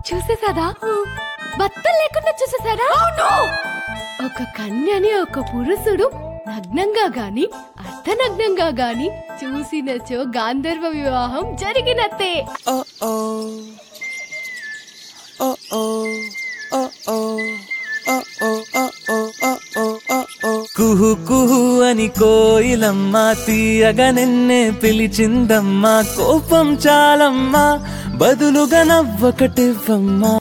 చూసేసాదా? బట్టలు లేకుండా చూసేసాడా? ఒక కన్యని ఒక పురుషుడు నగ్నంగా గాని అర్ధనగ్నంగా గాని చూసినచో గాంధర్వ వివాహం జరిగినట్టే. కుహు కుహు అని కోయిలమ్మ తీయగా నిన్నే పిలిచిందమ్మా, కోపం చాలమ్మా బదులుగా నవ్వకటివ్వమ్మా.